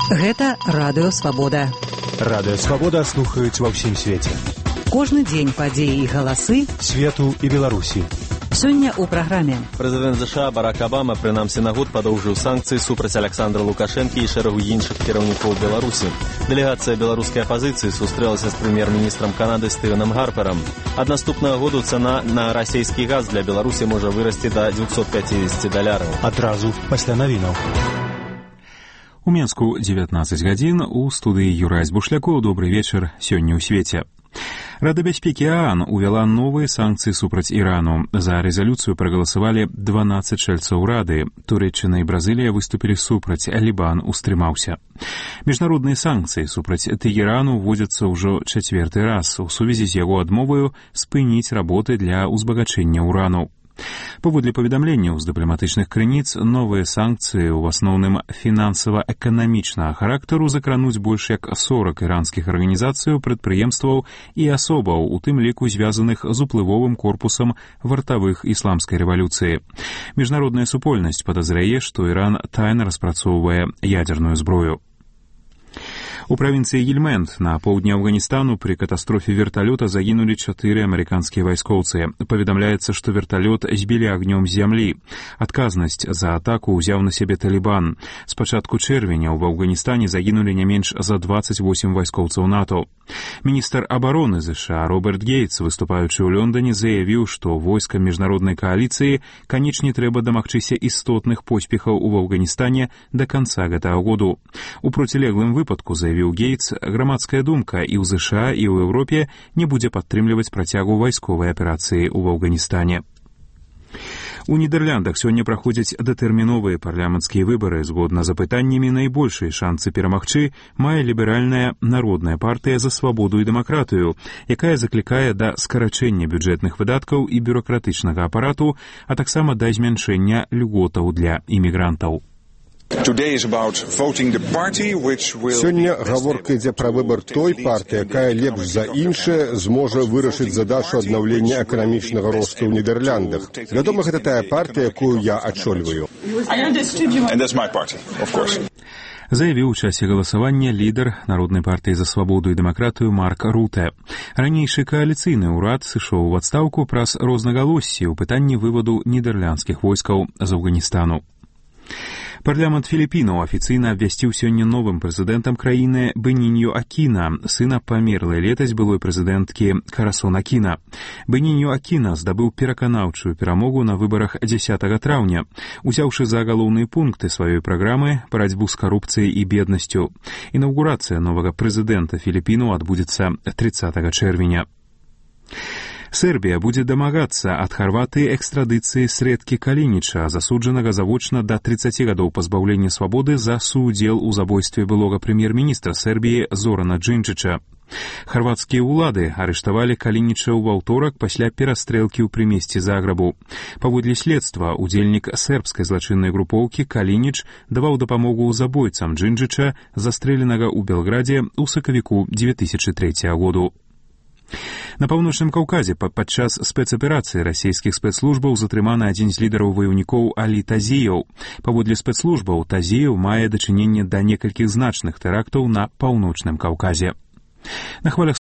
Гэта Радыё Свабода. Радыё Свабода слухаюць ва ўсім свеце. Кожны дзень падзеі і галасы свету і Беларусі. Сёння ў праграме. Прэзідэнт ЗША Барак Абама прынамсі на год падоўжыў санкцыі супраць Александра Лукашэнкі і шэрагу іншых кіраўнікоў Беларусі. Дэлегацыя беларускай апазіцыі сустрэлася з прэм'ер-міністрам Канады Стывенам Гарперам. Ад наступнага году цана на расійскі газ для Беларусі можа вырасці да $250. Адразу пасля навінаў. У Менску 19 гадзін, у студыі Юрась Бушлякоў. Добрый вечар, сёння ў свеце. Рада бяспекі ААН увяла новыя санкцыі супраць Ірану. За рэзалюцыю прагаласавалі 12 чальцоў Рады. Турэччына і Бразылія выступілі супраць, а Лібан устрымаўся. Міжнародныя санкцыі супраць Тэгэрану вводзяцца ўжо чацвёрты раз у сувязі з яго адмоваю спыніць работы для ўзбагачэння урану. Паводле паведамленняў з дыпламатычных крыніц, новыя санкцыі ў асноўным фінансава-эканамічнага характару закрануць больш як 40 іранскіх арганізацыяў, прадпрыемстваў і асобаў, у тым ліку звязаных з уплывовым корпусам вартавых ісламскай рэвалюцыі. Міжнародная супольнасць падазрае, што Іран тайна распрацоўвае ядерную зброю. У правінцыі Гельманд на поўдні Афганістану пры катастрофе верталёта загінулі 4 амерыканскія вайскоўцы. Паведамляецца, што верталёт збілі агнём з зямлі. Адказнасць за атаку ўзяў на сябе Талібан. З пачатку чэрвеня ў Афганістане загінулі не менш за 28 вайскоўцаў НАТО. Міністр абароны ЗША Роберт Гейтс, выступаючы ў Лондоне, заявіў, што войскам міжнароднай кааліцыі канечне трэба дамагчыся істотных поспехаў у Афганістане да канца гэтага году. У процілеглым выпадку, заявіў Гейтс, грамадская думка і ў ЗША, і ў Еўропе не будзе падтрымліваць працягу вайсковай аперацыі ў Афганістане. У Нідерландах сёння праходзяць датэрміновыя парламенцкія выбары. Згодна з апытаннямі, найбольшыя шанцы перамагчы мае ліберальная народная партыя за свабоду і дэмакратыю, якая заклікае да скарачэння бюджэтных выдаткаў і бюракратычнага апарату, а таксама да змяншэння льготаў для імігрантаў. Сёння гаворка ідзе пра выбар той партыі, якая лепш за іншыя зможа вырашыць задачу аднаўлення эканамічнага росту ў Нідерландах. Вядома, гэта тая партыя, якую я ачольваю. Заявіў у часе галасавання лідар Народнай партыі за свабоду і дэмакратыю Марк Руте. Ранейшы кааліцыйны ўрад сышоў у адстаўку праз рознагалоссі ў пытанні вываду нідерландскіх войскаў з Афганістану. Парламент Філіппінаў афіцыйна абвясціў сёння новым прэзідэнтам краіны Бенінью Акіна, сына памерлай летась былой прэзідэнткі Карасон Акіна. Бенінью Акіна здабыў пераканаўчую перамогу на выбарах 10 траўня, узяўшы за галоўныя пункты сваёй праграмы барацьбу з карупцыяй і беднасцю. Інаўгурацыя новага прэзідэнта Філіппінаў адбудзецца 30 чэрвеня. Сербія будзе дамагацца ад Харватыі экстрадыцыі Среткі Калініча, засуджанага завочна да 30 гадоў пазбаўлення свабоды за суудзел у забойстве былога прэм'ер-міністра Сербіі Зорана Джинджыча. Харватскія ўлады арыштавалі Калініча ў аўторак пасля перастрэлкі ў прымесці Заграбу. Паводле следства, удзельнік сербскай злачыннай групоўкі Калініч даваў дапамогу забойцам Джинджыча, застрэленага ў Белградзе ў сакавіку 2003 году. На паўночным Каўказе падчас спецаперацыі расійскіх спецслужбаў затрыманы адзін з лідараў ваяўнікоў Алі Тазіяў. Паводле спецслужбаў, Тазіяў мае дачыненне да некалькіх значных тэрактаў на паўночным Каўказе. На хвалях